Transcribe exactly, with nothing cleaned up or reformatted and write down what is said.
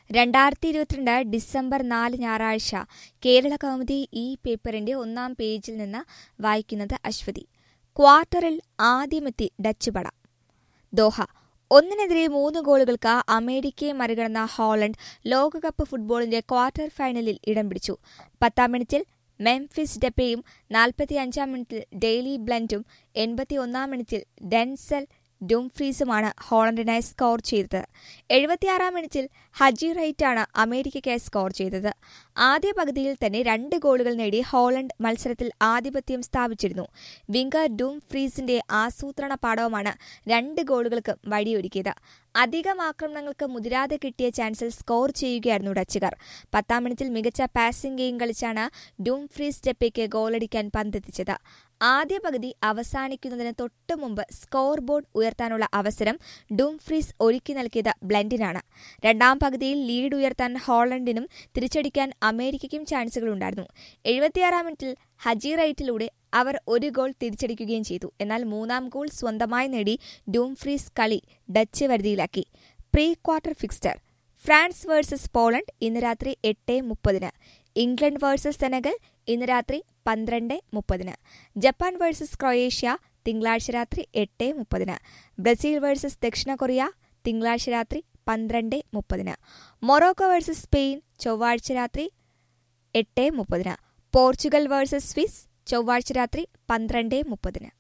രണ്ടായിരത്തി ഇരുപത്തിരണ്ട് ഡിസംബർ നാല് ഞായറാഴ്ച കേരള കൗമുദി ഈ പേപ്പറിന്റെ ഒന്നാം പേജിൽ നിന്ന് വായിക്കുന്നത് അശ്വതി. ക്വാർട്ടറിൽ ആദ്യമെത്തി ഡച്ച് പട. ദോഹ. ഒന്നിനെതിരെ മൂന്ന് ഗോളുകൾക്ക് അമേരിക്കയെ മറികടന്ന ഹോളണ്ട് ലോകകപ്പ് ഫുട്ബോളിന്റെ ക്വാർട്ടർ ഫൈനലിൽ ഇടം പിടിച്ചു. പത്താം മിനിറ്റിൽ മെംഫിസ് ഡെപ്പയും നാൽപ്പത്തിയഞ്ചാം മിനിറ്റിൽ ഡെയ്ലി ബ്ലൻഡും എൺപത്തിയൊന്നാം മിനിറ്റിൽ ഡെൻസൽ ഡുംഫ്രീസുമാണ് ഹോളണ്ടിനായി സ്കോർ ചെയ്തത്. എഴുപത്തിയാറാം മിനിറ്റിൽ ഹജി റൈറ്റാണ് അമേരിക്കയ്ക്കായി സ്കോർ ചെയ്തത്. ആദ്യ പകുതിയിൽ തന്നെ രണ്ട് ഗോളുകൾ നേടി ഹോളണ്ട് മത്സരത്തിൽ ആധിപത്യം സ്ഥാപിച്ചിരുന്നു. വിംഗർ ഡുംഫ്രീസിന്റെ ആസൂത്രണ പാടവമാണ് രണ്ട് ഗോളുകൾക്ക് വഴിയൊരുക്കിയത്. അധികം ആക്രമണങ്ങൾക്ക് മുതിരാതെ കിട്ടിയ ചാൻസിൽ സ്കോർ ചെയ്യുകയായിരുന്നു ഡച്ചുകാർ. പത്താം മിനിറ്റിൽ മികച്ച പാസിംഗ് ഗെയിം കളിച്ചാണ് ഡുംഫ്രീസ് ഡെപ്പയ്ക്ക് ഗോളടിക്കാൻ പന്തെത്തിച്ചത്. ആദ്യ പകുതി അവസാനിക്കുന്നതിന് തൊട്ടു മുമ്പ് സ്കോർ ബോർഡ് ഉയർത്താനുള്ള അവസരം ഡുംഫ്രീസ് ഒരുക്കി നൽകിയത് ബ്ലൻഡിനാണ്. രണ്ടാം പകുതിയിൽ ലീഡ് ഉയർത്താൻ ഹോളണ്ടിനും തിരിച്ചടിക്കാൻ അമേരിക്കയ്ക്കും ചാൻസുകളുണ്ടായിരുന്നു. എഴുപത്തിയാറാം മിനിറ്റിൽ ഹജി റൈറ്റിലൂടെ അവർ ഒരു ഗോൾ തിരിച്ചടിക്കുകയും ചെയ്തു. എന്നാൽ മൂന്നാം ഗോൾ സ്വന്തമായി നേടി ഡുംഫ്രീസ് കളി ഡച്ച് വരുതിയിലാക്കി. Pre quarter fixture: France versus Poland ഇന്ന് രാത്രി എട്ട് മുപ്പതിന്. ഇംഗ്ലണ്ട് വേഴ്സസ് സെനഗൽ ഇന്ന് രാത്രി പന്ത്രണ്ട് മുപ്പതിന്. ജപ്പാൻ വേഴ്സസ് ക്രൊയേഷ്യ തിങ്കളാഴ്ച രാത്രി എട്ട് മുപ്പതിന്. ബ്രസീൽ വേഴ്സസ് ദക്ഷിണ കൊറിയ തിങ്കളാഴ്ച രാത്രി പന്ത്രണ്ട് മുപ്പതിന്. മൊറോക്കോ വേഴ്സസ് സ്പെയിൻ ചൊവ്വാഴ്ച രാത്രി എട്ട് മുപ്പതിന്. പോർച്ചുഗൽ വേഴ്സസ് സ്വിസ് ചൊവ്വാഴ്ച രാത്രി പന്ത്രണ്ട് മുപ്പതിന്.